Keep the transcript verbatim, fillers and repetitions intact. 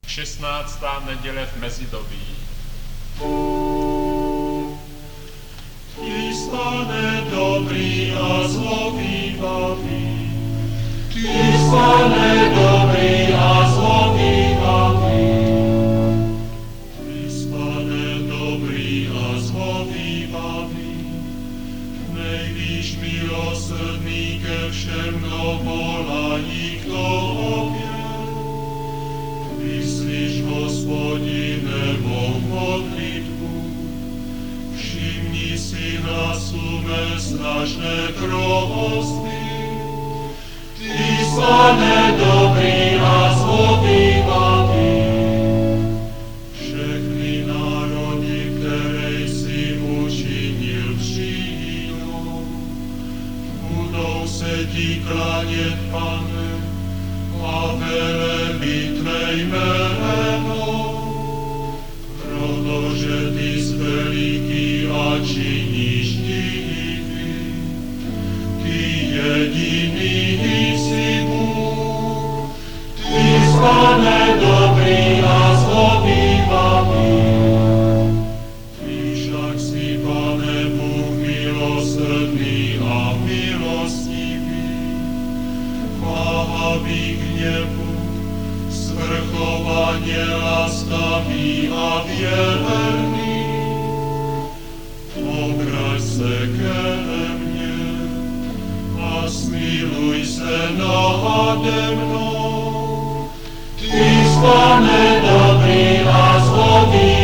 šestnáctá neděle v mezidobí. Ty, Pane, dobrý a zlovývavý, Ty, Pane, dobrý a zlovývavý, Ty, Pane, dobrý a zlovývavý, nejvíš milosrdný ke všem, kdo volají, kdo opět. Vyslíš, Hospodine, mou modlitbu, všimni si hlasu mé snažné prosby. Ty, Pane, dobrý a zlovývavý, všechny národy, které jsi učinil, přijdou, budou se ti klanět, Pane, a velebit tvé jméno, protože ty jsi veliký a činíš divy. Ty jediný jsi Bůh, Ty, Pane, dobrý a zlovývavý. Ty však jsi, Pane, Bůh milosrdný a milostivý, váhavý k nebu, svrchovaně laskavý a věrný. Obrať se ke mně a smiluj se nade mnou. Ty, Pane, dobrý a zlovývavý.